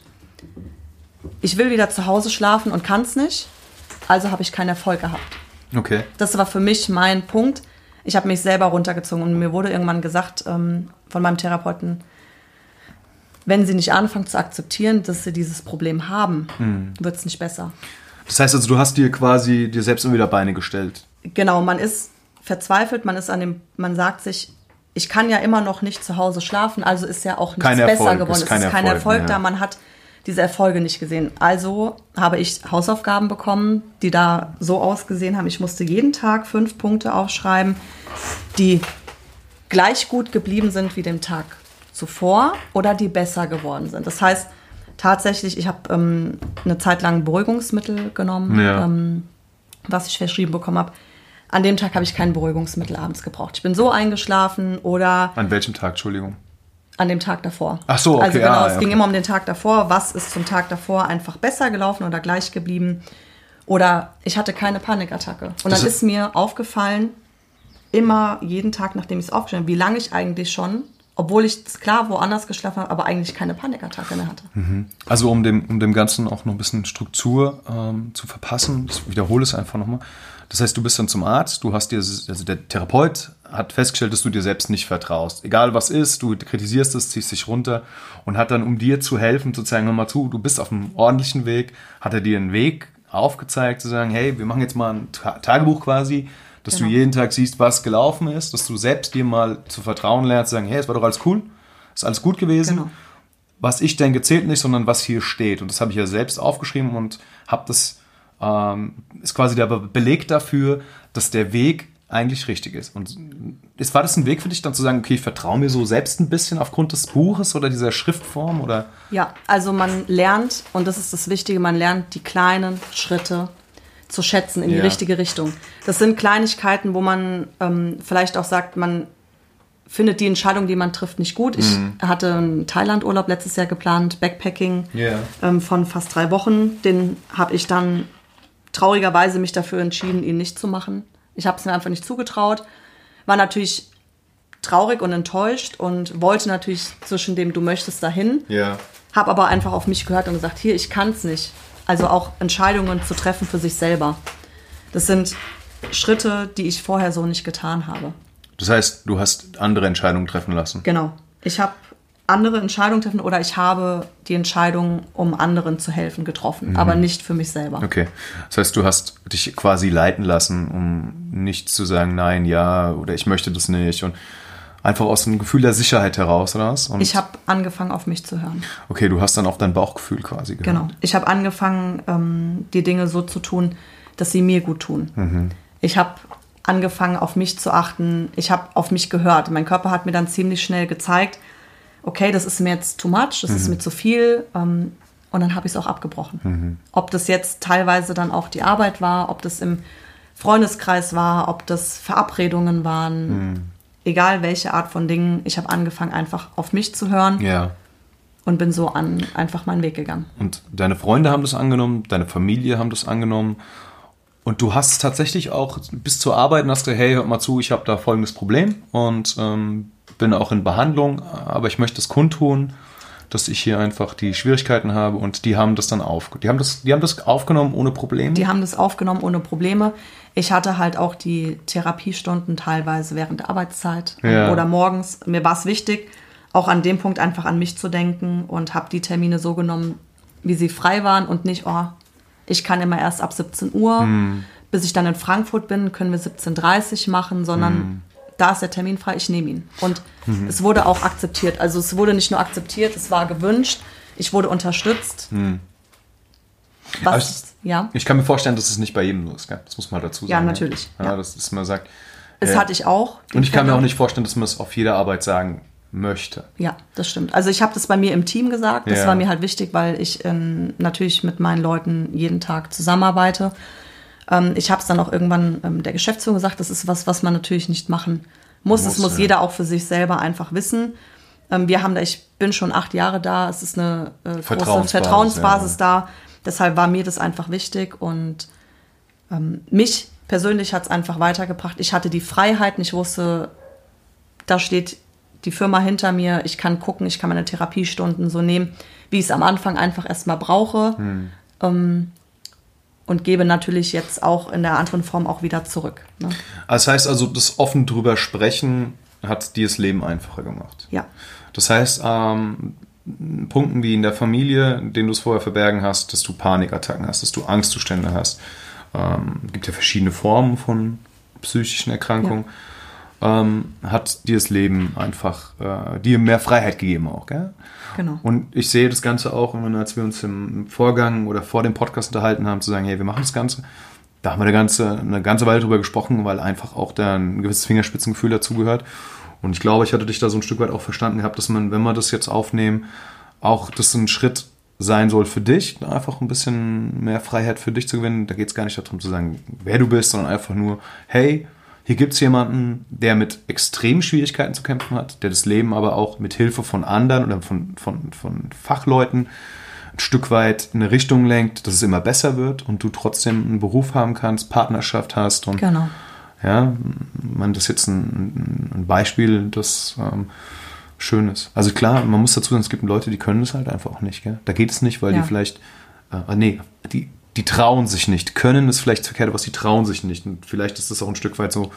Speaker 2: ich will wieder zu Hause schlafen und kann es nicht, also habe ich keinen Erfolg gehabt.
Speaker 1: Okay.
Speaker 2: Das war für mich mein Punkt. Ich habe mich selber runtergezogen und mir wurde irgendwann gesagt ähm, von meinem Therapeuten, wenn sie nicht anfangen zu akzeptieren, dass sie dieses Problem haben, mhm. wird es nicht besser.
Speaker 1: Das heißt also, du hast dir quasi dir selbst immer wieder Beine gestellt.
Speaker 2: Genau, man ist verzweifelt, man ist an dem, man sagt sich, ich kann ja immer noch nicht zu Hause schlafen, also ist ja auch nichts
Speaker 1: kein
Speaker 2: besser
Speaker 1: Erfolg,
Speaker 2: geworden.
Speaker 1: ist
Speaker 2: es
Speaker 1: kein
Speaker 2: ist kein
Speaker 1: Erfolg,
Speaker 2: Erfolg
Speaker 1: ja.
Speaker 2: da, man hat diese Erfolge nicht gesehen. Also habe ich Hausaufgaben bekommen, die da so ausgesehen haben. Ich musste jeden Tag fünf Punkte aufschreiben, die gleich gut geblieben sind wie dem Tag zuvor oder die besser geworden sind. Das heißt, tatsächlich, ich habe ähm, eine Zeit lang Beruhigungsmittel genommen,
Speaker 1: ja.
Speaker 2: ähm, was ich verschrieben bekommen habe. An dem Tag habe ich kein Beruhigungsmittel abends gebraucht. Ich bin so eingeschlafen oder...
Speaker 1: An welchem Tag, Entschuldigung?
Speaker 2: An dem Tag davor.
Speaker 1: Ach so, okay.
Speaker 2: Also genau,
Speaker 1: ah,
Speaker 2: es
Speaker 1: okay.
Speaker 2: ging immer um den Tag davor. Was ist zum Tag davor einfach besser gelaufen oder gleich geblieben? Oder ich hatte keine Panikattacke. Und
Speaker 1: Das
Speaker 2: dann
Speaker 1: ist-
Speaker 2: ist mir aufgefallen, immer jeden Tag, nachdem ich es aufgeschrieben habe, wie lange ich eigentlich schon, obwohl ich klar woanders geschlafen habe, aber eigentlich keine Panikattacke mehr hatte.
Speaker 1: Also um dem, um dem Ganzen auch noch ein bisschen Struktur ähm, zu verpassen, ich wiederhole es einfach nochmal. Das heißt, du bist dann zum Arzt, du hast dir, also der Therapeut hat festgestellt, dass du dir selbst nicht vertraust. Egal was ist, du kritisierst es, ziehst dich runter und hat dann, um dir zu helfen, zu zeigen, hör mal zu, du bist auf einem ordentlichen Weg, hat er dir einen Weg aufgezeigt, zu sagen, hey, wir machen jetzt mal ein Ta- Tagebuch quasi, dass
Speaker 2: Genau.
Speaker 1: du jeden Tag siehst, was gelaufen ist, dass du selbst dir mal zu vertrauen lernst, zu sagen, hey, es war doch alles cool, ist alles gut gewesen.
Speaker 2: Genau.
Speaker 1: Was ich denke, zählt nicht, sondern was hier steht. Und das habe ich ja selbst aufgeschrieben und habe das, ähm, ist quasi der Be- Beleg dafür, dass der Weg eigentlich richtig ist. Und ist, war das ein Weg für dich, dann zu sagen, okay, ich vertraue mir so selbst ein bisschen aufgrund des Buches oder dieser Schriftform? Oder?
Speaker 2: Ja, also man lernt, und das ist das Wichtige, man lernt die kleinen Schritte zu schätzen in die
Speaker 1: Ja.
Speaker 2: richtige Richtung. Das sind Kleinigkeiten, wo man ähm, vielleicht auch sagt, man findet die Entscheidung, die man trifft, nicht gut. Ich
Speaker 1: Mhm.
Speaker 2: hatte einen Thailand-Urlaub letztes Jahr geplant, Backpacking
Speaker 1: Ja.
Speaker 2: ähm, von fast drei Wochen. Den habe ich dann traurigerweise mich dafür entschieden, ihn nicht zu machen. Ich habe es mir einfach nicht zugetraut. War natürlich traurig und enttäuscht und wollte natürlich zwischen dem, du möchtest dahin,
Speaker 1: Ja.
Speaker 2: habe aber einfach auf mich gehört und gesagt, hier, ich kann es nicht. Also auch Entscheidungen zu treffen für sich selber. Das sind Schritte, die ich vorher so nicht getan habe.
Speaker 1: Das heißt, du hast andere Entscheidungen treffen lassen.
Speaker 2: Genau. Ich habe andere Entscheidungen getroffen oder ich habe die Entscheidung, um anderen zu helfen, getroffen,
Speaker 1: Mhm.
Speaker 2: aber nicht für mich selber.
Speaker 1: Okay. Das heißt, du hast dich quasi leiten lassen, um nicht zu sagen, nein, ja, oder ich möchte das nicht. Und einfach aus einem Gefühl der Sicherheit heraus, oder was? Und
Speaker 2: Ich habe angefangen, auf mich zu hören.
Speaker 1: okay, du hast dann auf dein Bauchgefühl quasi gehört.
Speaker 2: Genau. Ich habe angefangen, ähm, die Dinge so zu tun, dass sie mir gut tun.
Speaker 1: Mhm.
Speaker 2: Ich habe angefangen, auf mich zu achten. Ich habe auf mich gehört. Mein Körper hat mir dann ziemlich schnell gezeigt, okay, das ist mir jetzt too much, das
Speaker 1: Mhm.
Speaker 2: ist mir zu viel. Ähm, und dann habe ich es auch abgebrochen.
Speaker 1: Mhm.
Speaker 2: Ob das jetzt teilweise dann auch die Arbeit war, ob das im Freundeskreis war, ob das Verabredungen waren.
Speaker 1: Mhm.
Speaker 2: egal welche Art von Dingen, ich habe angefangen, einfach auf mich zu hören.
Speaker 1: Ja.
Speaker 2: Und bin so an einfach meinen Weg gegangen.
Speaker 1: Und deine Freunde haben das angenommen, deine Familie haben das angenommen. Und du hast tatsächlich auch bis zur Arbeit und hast gesagt, hey, hört mal zu, ich habe da folgendes Problem und ähm, bin auch in Behandlung, aber ich möchte es kundtun, dass ich hier einfach die Schwierigkeiten habe, und die haben das dann auf, die haben das, die haben das aufgenommen ohne Probleme?
Speaker 2: Die haben das aufgenommen ohne Probleme. Ich hatte halt auch die Therapiestunden teilweise während der Arbeitszeit
Speaker 1: ja.
Speaker 2: oder morgens. Mir war es wichtig, auch an dem Punkt einfach an mich zu denken, und habe die Termine so genommen, wie sie frei waren, und nicht, oh, ich kann immer erst ab siebzehn Uhr, hm. bis ich dann in Frankfurt bin, können wir siebzehn Uhr dreißig machen, sondern hm. da ist der Termin frei, ich nehme ihn. Und mhm. es wurde auch akzeptiert. Also es wurde nicht nur akzeptiert, es war gewünscht. Ich wurde unterstützt. Hm. Was,
Speaker 1: ich,
Speaker 2: ja?
Speaker 1: ich kann mir vorstellen, dass es nicht bei jedem so ist. Gell? Das muss man dazu sagen.
Speaker 2: Ja, natürlich.
Speaker 1: Ja,
Speaker 2: ja.
Speaker 1: Das ist, man sagt,
Speaker 2: das
Speaker 1: äh,
Speaker 2: hatte ich auch.
Speaker 1: Und ich kann mir auch nicht vorstellen, dass man es auf jeder Arbeit sagen möchte.
Speaker 2: Ja, das stimmt. Also ich habe das bei mir im Team gesagt. Das ja. war mir halt wichtig, weil ich ähm, natürlich mit meinen Leuten jeden Tag zusammenarbeite. Ähm, ich habe es dann auch irgendwann ähm, der Geschäftsführung gesagt, das ist was, was man natürlich nicht machen muss. muss es muss ja. jeder auch für sich selber einfach wissen. Ähm, wir haben da, ich bin schon acht Jahre da, es ist eine äh, große Vertrauensbasis, Vertrauensbasis ja. da. Deshalb war mir das einfach wichtig, und ähm, mich persönlich hat es einfach weitergebracht. Ich hatte die Freiheiten, ich wusste, da steht die Firma hinter mir, ich kann gucken, ich kann meine Therapiestunden so nehmen, wie ich es am Anfang einfach erstmal brauche, hm. ähm, und gebe natürlich jetzt auch in der anderen Form auch wieder zurück. Ne?
Speaker 1: Das heißt also, das offen drüber sprechen hat dir das Leben einfacher gemacht.
Speaker 2: Ja.
Speaker 1: Das heißt, ähm, Punkten wie in der Familie, in denen du es vorher verbergen hast, dass du Panikattacken hast, dass du Angstzustände hast. Ähm, es gibt ja verschiedene Formen von psychischen Erkrankungen. Ja. Ähm, hat dir das Leben einfach äh, dir mehr Freiheit gegeben auch, gell?
Speaker 2: Genau. Und
Speaker 1: ich sehe das Ganze auch, als wir uns im Vorgang oder vor dem Podcast unterhalten haben, zu sagen, hey, wir machen das Ganze. Da haben wir eine ganze, eine ganze Weile drüber gesprochen, weil einfach auch da ein gewisses Fingerspitzengefühl dazugehört. Und ich glaube, ich hatte dich da so ein Stück weit auch verstanden gehabt, dass man, wenn wir das jetzt aufnehmen, auch das ein Schritt sein soll für dich, einfach ein bisschen mehr Freiheit für dich zu gewinnen. Da geht es gar nicht darum zu sagen, wer du bist, sondern einfach nur, hey, hier gibt es jemanden, der mit extremen Schwierigkeiten zu kämpfen hat, der das Leben aber auch mit Hilfe von anderen oder von, von, von Fachleuten ein Stück weit in eine Richtung lenkt, dass es immer besser wird und du trotzdem einen Beruf haben kannst, Partnerschaft hast. Und
Speaker 2: genau.
Speaker 1: Ja, man, das ist jetzt ein, ein Beispiel, das ähm, schön ist. Also klar, man muss dazu sagen, es gibt Leute, die können das halt einfach auch nicht. Gell? Da geht es nicht, weil ja. die vielleicht, äh, nee, die Die trauen sich nicht. Können ist vielleicht verkehrt, was die trauen sich nicht. Und vielleicht ist das auch ein Stück weit so,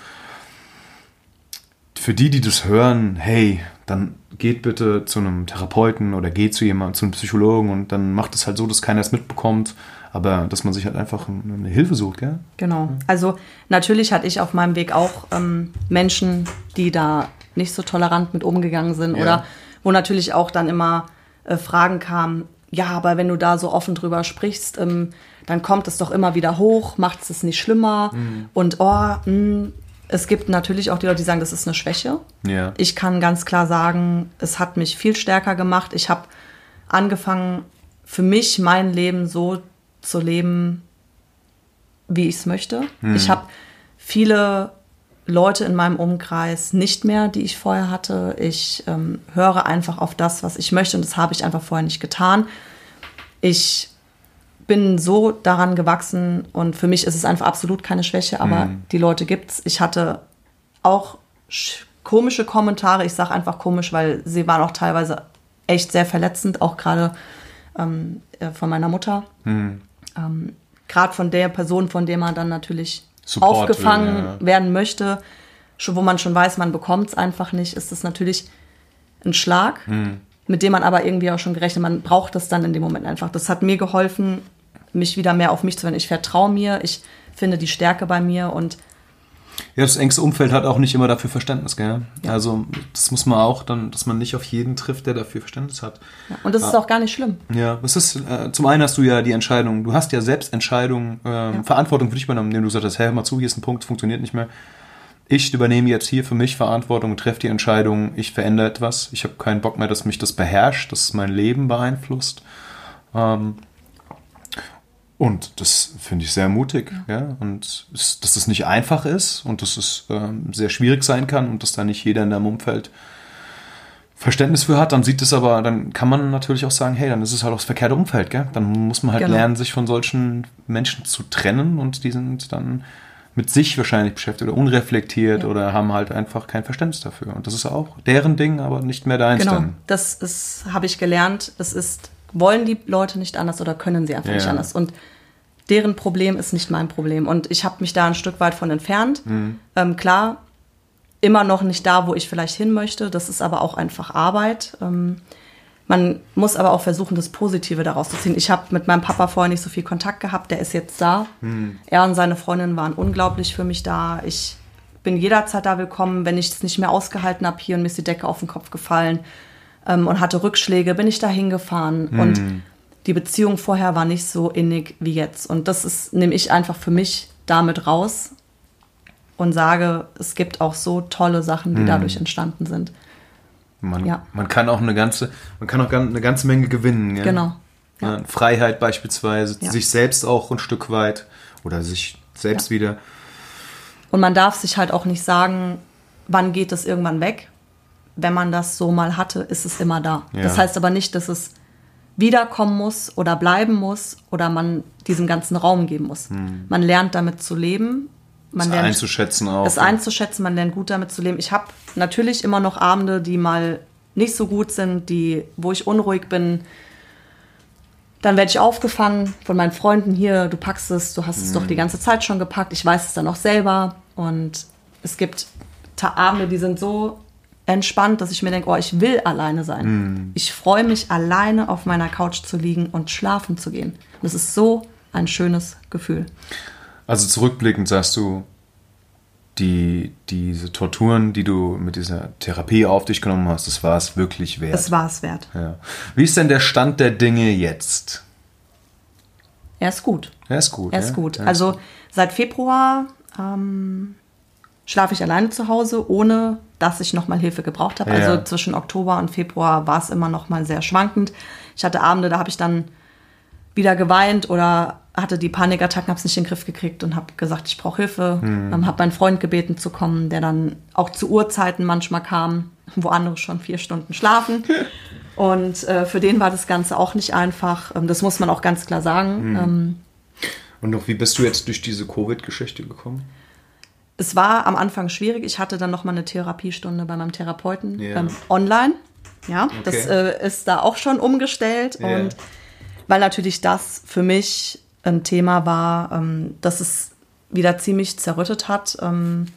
Speaker 1: für die, die das hören, hey, dann geht bitte zu einem Therapeuten oder geht zu jemandem, zu einem Psychologen, und dann macht es halt so, dass keiner es mitbekommt, aber dass man sich halt einfach eine Hilfe sucht, gell?
Speaker 2: Genau. Also natürlich hatte ich auf meinem Weg auch ähm, Menschen, die da nicht so tolerant mit umgegangen sind, ja. oder wo natürlich auch dann immer äh, Fragen kamen, ja, aber wenn du da so offen drüber sprichst, ähm, dann kommt es doch immer wieder hoch, macht es nicht schlimmer. Mhm. Und oh, mh, es gibt natürlich auch die Leute, die sagen, das ist eine Schwäche.
Speaker 1: Ja.
Speaker 2: Ich kann ganz klar sagen, es hat mich viel stärker gemacht. Ich habe angefangen, für mich mein Leben so zu leben, wie ich es möchte. Mhm. Ich habe viele Leute in meinem Umkreis nicht mehr, die ich vorher hatte. Ich ähm, höre einfach auf das, was ich möchte, und das habe ich einfach vorher nicht getan. Ich bin so daran gewachsen, und für mich ist es einfach absolut keine Schwäche, aber mhm. die Leute gibt's. Ich hatte auch komische Kommentare, ich sage einfach komisch, weil sie waren auch teilweise echt sehr verletzend, auch gerade ähm, von meiner Mutter. Mhm. Ähm, gerade von der Person, von der man dann natürlich Support aufgefangen will, ja. werden möchte, schon, wo man schon weiß, man bekommt es einfach nicht, ist das natürlich ein Schlag, mhm. mit dem man aber irgendwie auch schon gerechnet, man braucht das dann in dem Moment einfach. Das hat mir geholfen, mich wieder mehr auf mich zu wenden. Ich vertraue mir, ich finde die Stärke bei mir, und
Speaker 1: ja, das engste Umfeld hat auch nicht immer dafür Verständnis, gell? Ja. Also das muss man auch dann, dass man nicht auf jeden trifft, der dafür Verständnis hat.
Speaker 2: Ja, und das ist ah. auch gar nicht schlimm.
Speaker 1: Ja, es ist, äh, zum einen hast du ja die Entscheidung, du hast ja selbst Entscheidung, äh, ja. Verantwortung für dich übernommen, indem du gesagt hast, hey, hör mal zu, hier ist ein Punkt, funktioniert nicht mehr. Ich übernehme jetzt hier für mich Verantwortung und treffe die Entscheidung, ich verändere etwas. Ich habe keinen Bock mehr, dass mich das beherrscht, dass mein Leben beeinflusst. Ähm, Und das finde ich sehr mutig, ja. ja? Und es, dass es nicht einfach ist und dass es ähm, sehr schwierig sein kann und dass da nicht jeder in deinem Umfeld Verständnis für hat, dann sieht es aber, dann kann man natürlich auch sagen, hey, dann ist es halt auch das verkehrte Umfeld, gell? Dann muss man halt
Speaker 2: Genau.
Speaker 1: lernen, sich von solchen Menschen zu trennen und die sind dann mit sich wahrscheinlich beschäftigt oder unreflektiert ja. oder haben halt einfach kein Verständnis dafür. Und das ist auch deren Ding, aber nicht mehr deins.
Speaker 2: Genau,
Speaker 1: dann.
Speaker 2: das ist, habe ich gelernt, das ist, wollen die Leute nicht anders oder können sie einfach
Speaker 1: ja.
Speaker 2: nicht anders. Und deren Problem ist nicht mein Problem. Und ich habe mich da ein Stück weit von entfernt. Mhm. Ähm, klar, immer noch nicht da, wo ich vielleicht hin möchte. Das ist aber auch einfach Arbeit. Ähm, man muss aber auch versuchen, das Positive daraus zu ziehen. Ich habe mit meinem Papa vorher nicht so viel Kontakt gehabt. Der ist jetzt da. Hm. Er und seine Freundin waren unglaublich für mich da. Ich bin jederzeit da willkommen. Wenn ich es nicht mehr ausgehalten habe hier und mir ist die Decke auf den Kopf gefallen ähm, und hatte Rückschläge, bin ich da hingefahren. Hm. Und die Beziehung vorher war nicht so innig wie jetzt. Und das ist, nehme ich einfach für mich damit raus. Und sage, es gibt auch so tolle Sachen, die hm. dadurch entstanden sind.
Speaker 1: Man,
Speaker 2: ja.
Speaker 1: man kann auch eine ganze, man kann auch eine ganze Menge gewinnen. Ja?
Speaker 2: Genau. Ja.
Speaker 1: Freiheit beispielsweise,
Speaker 2: ja.
Speaker 1: sich selbst auch ein Stück weit oder sich selbst ja. wieder.
Speaker 2: Und man darf sich halt auch nicht sagen, wann geht es irgendwann weg. Wenn man das so mal hatte, ist es immer da. Ja. Das heißt aber nicht, dass es wiederkommen muss oder bleiben muss oder man diesem ganzen Raum geben muss. Hm. Man lernt damit zu leben. Man
Speaker 1: das
Speaker 2: lernt,
Speaker 1: einzuschätzen auch.
Speaker 2: Das einzuschätzen, man lernt gut damit zu leben. Ich habe natürlich immer noch Abende, die mal nicht so gut sind, die, wo ich unruhig bin. Dann werde ich aufgefangen von meinen Freunden hier, du packst es, du hast es mhm. doch die ganze Zeit schon gepackt. Ich weiß es dann auch selber. Und es gibt Ta- Abende, die sind so entspannt, dass ich mir denke, oh, ich will alleine sein. Mhm. Ich freue mich, alleine auf meiner Couch zu liegen und schlafen zu gehen. Und das ist so ein schönes Gefühl.
Speaker 1: Also zurückblickend sagst du, die, diese Torturen, die du mit dieser Therapie auf dich genommen hast, das war es wirklich wert.
Speaker 2: Es war es wert.
Speaker 1: Ja. Wie ist denn der Stand der Dinge jetzt?
Speaker 2: Er ist gut.
Speaker 1: Er ist gut.
Speaker 2: Er ist
Speaker 1: ja?
Speaker 2: gut.
Speaker 1: Er ist
Speaker 2: also
Speaker 1: gut.
Speaker 2: seit Februar ähm, schlafe ich alleine zu Hause, ohne dass ich nochmal Hilfe gebraucht habe.
Speaker 1: Ja.
Speaker 2: Also zwischen Oktober und Februar war es immer noch mal sehr schwankend. Ich hatte Abende, da habe ich dann wieder geweint oder hatte die Panikattacken, habe es nicht in den Griff gekriegt und habe gesagt, ich brauche Hilfe. Hm. Ähm, habe meinen Freund gebeten zu kommen, der dann auch zu Uhrzeiten manchmal kam, wo andere schon vier Stunden schlafen. Und äh, für den war das Ganze auch nicht einfach. Ähm, das muss man auch ganz klar sagen.
Speaker 1: Hm.
Speaker 2: Ähm,
Speaker 1: und noch, wie bist du jetzt durch diese Covid-Geschichte gekommen?
Speaker 2: Es war am Anfang schwierig. Ich hatte dann noch mal eine Therapiestunde bei meinem Therapeuten
Speaker 1: yeah.
Speaker 2: ähm, online. Ja,
Speaker 1: okay.
Speaker 2: das äh, ist da auch schon umgestellt.
Speaker 1: Yeah.
Speaker 2: Und weil natürlich das für mich ein Thema war, ähm, das es wieder ziemlich zerrüttet hat. Ähm,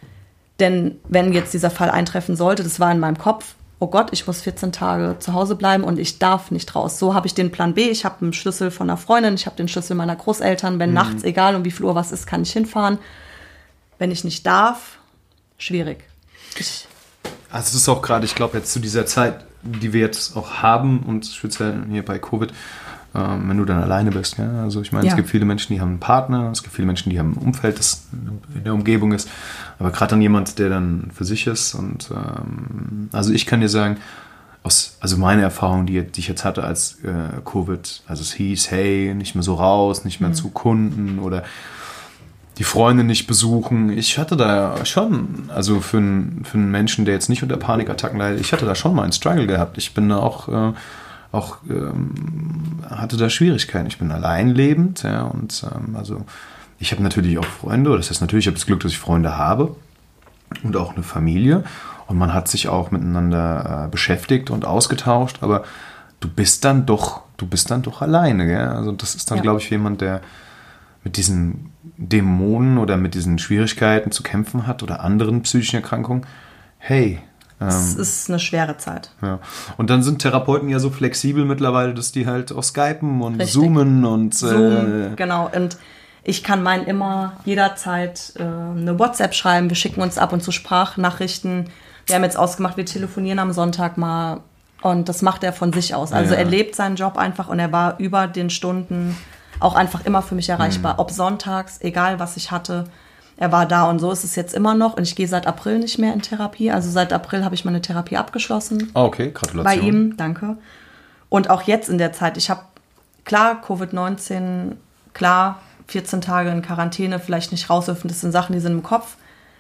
Speaker 2: denn wenn jetzt dieser Fall eintreffen sollte, das war in meinem Kopf, oh Gott, ich muss vierzehn Tage zu Hause bleiben und ich darf nicht raus. So habe ich den Plan B, ich habe einen Schlüssel von einer Freundin, ich habe den Schlüssel meiner Großeltern. Wenn mhm. nachts, egal um wie viel Uhr was ist, kann ich hinfahren. Wenn ich nicht darf, schwierig. Ich
Speaker 1: also es ist auch gerade, ich glaube jetzt zu dieser Zeit, die wir jetzt auch haben und speziell hier bei Covid, ähm, wenn du dann alleine bist. Ja? Also ich meine, ja. es gibt viele Menschen, die haben einen Partner, es gibt viele Menschen, die haben ein Umfeld, das in der Umgebung ist, aber gerade dann jemand, der dann für sich ist und ähm, also ich kann dir sagen, aus, also meine Erfahrung, die, die ich jetzt hatte als äh, Covid, also es hieß, hey, nicht mehr so raus, nicht mehr mhm. zu Kunden oder die Freunde nicht besuchen. Ich hatte da schon, also für einen, für einen Menschen, der jetzt nicht unter Panikattacken leidet, ich hatte da schon mal einen Struggle gehabt. Ich bin da auch, äh, auch ähm, hatte da Schwierigkeiten. Ich bin allein lebend, ja, und ähm, also ich habe natürlich auch Freunde, das heißt natürlich, ich habe das Glück, dass ich Freunde habe und auch eine Familie und man hat sich auch miteinander äh, beschäftigt und ausgetauscht, aber du bist dann doch, du bist dann doch alleine, gell? Also das ist dann, ja. glaube ich, jemand, der mit diesen Dämonen oder mit diesen Schwierigkeiten zu kämpfen hat oder anderen psychischen Erkrankungen, hey. Ähm,
Speaker 2: es ist eine schwere Zeit.
Speaker 1: Ja. Und dann sind Therapeuten ja so flexibel mittlerweile, dass die halt auch skypen und
Speaker 2: Richtig.
Speaker 1: zoomen und
Speaker 2: Zoom, äh, genau. Und ich kann meinen immer jederzeit äh, eine WhatsApp schreiben. Wir schicken uns ab und zu Sprachnachrichten. Wir haben jetzt ausgemacht, wir telefonieren am Sonntag mal. Und das macht er von sich aus. Also ja. er lebt seinen Job einfach und er war über den Stunden auch einfach immer für mich erreichbar. Mhm. Ob sonntags, egal was ich hatte, er war da. Und so ist es jetzt immer noch. Und ich gehe seit April nicht mehr in Therapie. Also seit April habe ich meine Therapie abgeschlossen.
Speaker 1: Ah, okay, Gratulation.
Speaker 2: Bei ihm, danke. Und auch jetzt in der Zeit, ich habe, klar, Covid neunzehn klar, vierzehn Tage in Quarantäne, vielleicht nicht raus dürfen, das sind Sachen, die sind im Kopf.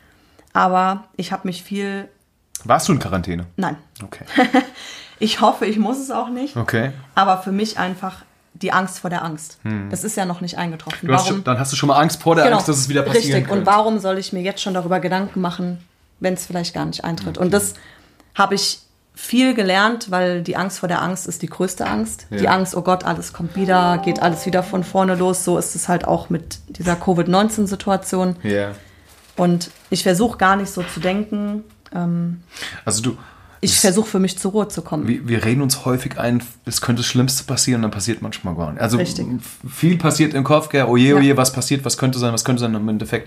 Speaker 2: Aber ich habe mich viel...
Speaker 1: Warst du in Quarantäne?
Speaker 2: Nein.
Speaker 1: Okay.
Speaker 2: Ich hoffe, ich muss es auch nicht.
Speaker 1: Okay.
Speaker 2: Aber für mich einfach die Angst vor der Angst. Hm. Das ist ja noch nicht eingetroffen.
Speaker 1: Du hast
Speaker 2: warum,
Speaker 1: schon, dann hast du schon mal Angst vor der
Speaker 2: genau,
Speaker 1: Angst, dass es wieder passieren
Speaker 2: richtig.
Speaker 1: könnte.
Speaker 2: Und warum soll ich mir jetzt schon darüber Gedanken machen, wenn es vielleicht gar nicht eintritt? Okay. Und das habe ich viel gelernt, weil die Angst vor der Angst ist die größte Angst. Ja. Die Angst, oh Gott, alles kommt wieder, geht alles wieder von vorne los. So ist es halt auch mit dieser Covid neunzehn Situation.
Speaker 1: Ja.
Speaker 2: Und ich versuche gar nicht so zu denken. Ähm,
Speaker 1: also du...
Speaker 2: Ich versuche für mich zur Ruhe zu kommen.
Speaker 1: Wir, wir reden uns häufig ein, es könnte das Schlimmste passieren und dann passiert manchmal gar nicht. Also
Speaker 2: Richtig.
Speaker 1: viel passiert im Kopf, gell? Oje, oje, ja. was passiert, was könnte sein, was könnte sein, im Endeffekt.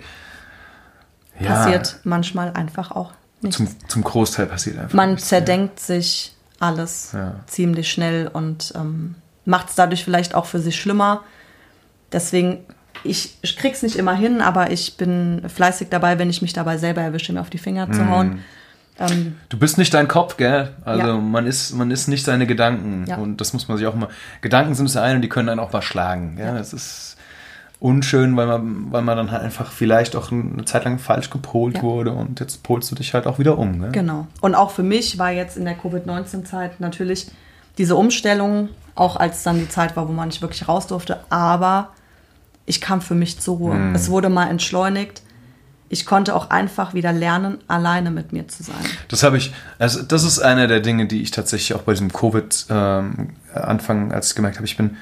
Speaker 2: Ja, passiert manchmal einfach auch nichts.
Speaker 1: Zum, zum Großteil passiert einfach
Speaker 2: Man
Speaker 1: nichts,
Speaker 2: zerdenkt ja. sich alles ja. ziemlich schnell und ähm, macht es dadurch vielleicht auch für sich schlimmer. Deswegen, ich, ich krieg's nicht immer hin, aber ich bin fleißig dabei, wenn ich mich dabei selber erwische, mir auf die Finger zu hauen.
Speaker 1: Mm. Ähm, du bist nicht dein Kopf, gell? Also ja. man ist man ist nicht seine Gedanken. Ja. Und das muss man sich auch immer... Gedanken sind das eine und die können einen auch mal schlagen. Ja? Ja. Das ist unschön, weil man, weil man dann halt einfach vielleicht auch eine Zeit lang falsch gepolt ja. wurde und jetzt polst du dich halt auch wieder um. Gell?
Speaker 2: Genau. Und auch für mich war jetzt in der Covid neunzehn Zeit natürlich diese Umstellung, auch als dann die Zeit war, wo man nicht wirklich raus durfte, aber ich kam für mich zur Ruhe. Mm. Es wurde mal entschleunigt. Ich konnte auch einfach wieder lernen, alleine mit mir zu sein. Das habe ich,
Speaker 1: also das ist einer der Dinge, die ich tatsächlich auch bei diesem Covid-Anfang, ähm, als ich gemerkt habe, ich bin,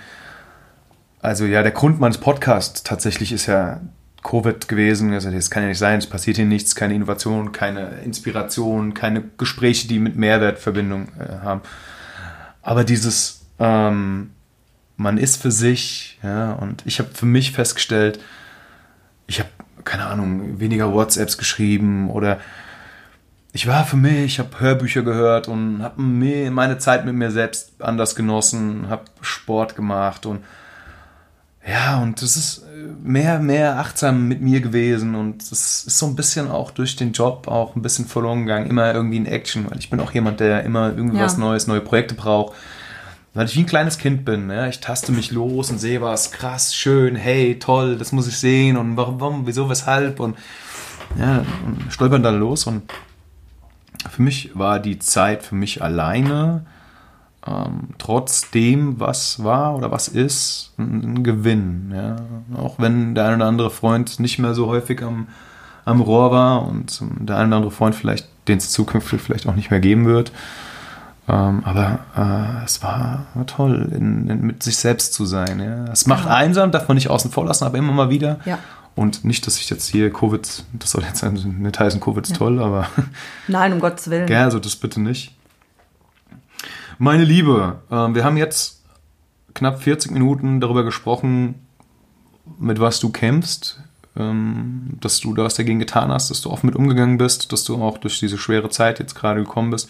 Speaker 1: also ja, der Grund meines Podcasts tatsächlich ist ja Covid gewesen. Also das kann ja nicht sein, es passiert hier nichts, keine Innovation, keine Inspiration, keine Gespräche, die mit Mehrwertverbindung äh, haben. Aber dieses, ähm, man ist für sich, ja, und ich habe für mich festgestellt, ich habe keine Ahnung, weniger WhatsApps geschrieben oder ich war für mich, ich habe Hörbücher gehört und habe meine Zeit mit mir selbst anders genossen, habe Sport gemacht und ja, und das ist mehr, mehr achtsam mit mir gewesen und das ist so ein bisschen auch durch den Job auch ein bisschen verloren gegangen, immer irgendwie in Action, weil ich bin auch jemand, der immer irgendwas ja. Neues, neue Projekte braucht. Weil ich wie ein kleines Kind bin, ja? Ich taste mich los und sehe was, krass, schön, hey, toll, das muss ich sehen und warum, warum wieso, weshalb und ja, und stolpern dann los und für mich war die Zeit für mich alleine, ähm, trotzdem, was war oder was ist, ein Gewinn, ja? Auch wenn der ein oder andere Freund nicht mehr so häufig am, am Rohr war und der ein oder andere Freund vielleicht, den es zukünftig vielleicht auch nicht mehr geben wird. Ähm, aber äh, es war, war toll, in, in, mit sich selbst zu sein. Ja. Es macht ja. einsam, darf man nicht außen vor lassen, aber immer mal wieder.
Speaker 2: Ja.
Speaker 1: Und nicht, dass ich jetzt hier Covid, das soll jetzt nicht heißen, Covid ist ja. toll, aber...
Speaker 2: Nein, um Gottes Willen.
Speaker 1: Ja, also das bitte nicht. Meine Liebe, äh, wir haben jetzt knapp vierzig Minuten darüber gesprochen, mit was du kämpfst, ähm, dass du da was dagegen getan hast, dass du offen mit umgegangen bist, dass du auch durch diese schwere Zeit jetzt gerade gekommen bist.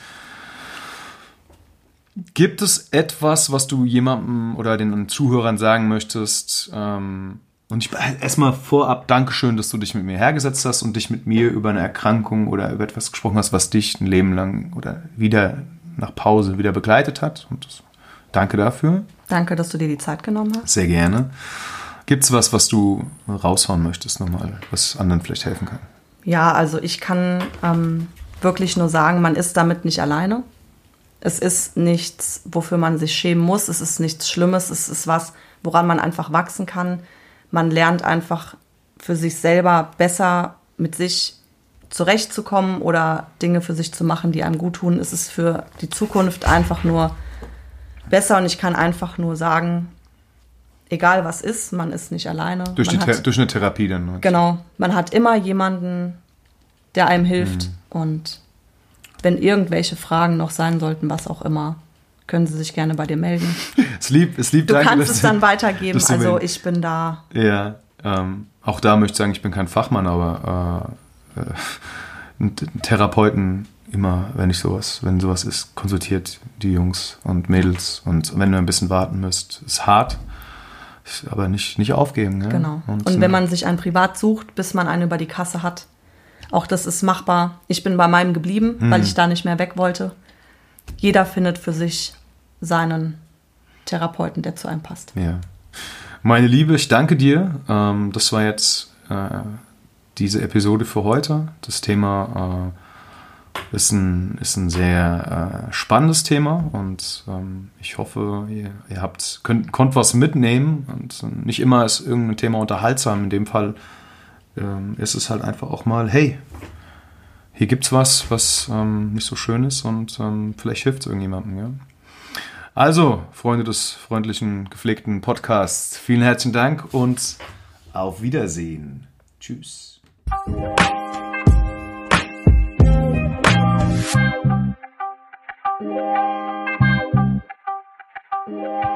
Speaker 1: Gibt es etwas, was du jemandem oder den Zuhörern sagen möchtest? Ähm, und ich erstmal vorab Dankeschön, dass du dich mit mir hergesetzt hast und dich mit mir über eine Erkrankung oder über etwas gesprochen hast, was dich ein Leben lang oder wieder nach Pause wieder begleitet hat. Und das, danke dafür.
Speaker 2: Danke, dass du dir die Zeit genommen hast.
Speaker 1: Sehr gerne. Gibt es was, was du raushauen möchtest nochmal, was anderen vielleicht helfen kann?
Speaker 2: Ja, also ich kann ähm, wirklich nur sagen, man ist damit nicht alleine. Es ist nichts, wofür man sich schämen muss. Es ist nichts Schlimmes. Es ist was, woran man einfach wachsen kann. Man lernt einfach für sich selber besser mit sich zurechtzukommen oder Dinge für sich zu machen, die einem gut tun. Es ist für die Zukunft einfach nur besser. Und ich kann einfach nur sagen, egal was ist, man ist nicht alleine.
Speaker 1: Durch, die
Speaker 2: hat,
Speaker 1: Thera- durch eine Therapie dann. Ne?
Speaker 2: Genau. Man hat immer jemanden, der einem hilft. Mhm. Und wenn irgendwelche Fragen noch sein sollten, was auch immer, können Sie sich gerne bei dir melden.
Speaker 1: Es lieb, es lieb,
Speaker 2: du
Speaker 1: danke,
Speaker 2: kannst es dann weitergeben, also ich bin da.
Speaker 1: Ja, ähm, auch da möchte ich sagen, ich bin kein Fachmann, aber äh, äh, einen Therapeuten immer, wenn ich sowas, wenn sowas ist, konsultiert die Jungs und Mädels und wenn ihr ein bisschen warten müsst, ist hart, aber nicht, nicht aufgeben. Ne?
Speaker 2: Genau. Und, und wenn man sich ein Privat sucht, bis man einen über die Kasse hat, auch das ist machbar. Ich bin bei meinem geblieben, hm. weil ich da nicht mehr weg wollte. Jeder findet für sich seinen Therapeuten, der zu einem passt.
Speaker 1: Ja. Meine Liebe, ich danke dir. Ähm, das war jetzt äh, diese Episode für heute. Das Thema äh, ist, ein, ist ein sehr äh, spannendes Thema und ähm, ich hoffe, ihr, ihr habt, könnt, konnt was mitnehmen. Und nicht immer ist irgendein Thema unterhaltsam. In dem Fall ähm, ist es halt einfach auch mal, hey, hier gibt's was, was ähm, nicht so schön ist und ähm, vielleicht hilft es irgendjemandem. Ja? Also, Freunde des freundlichen, gepflegten Podcasts, vielen herzlichen Dank und auf Wiedersehen. Tschüss.
Speaker 3: Yeah.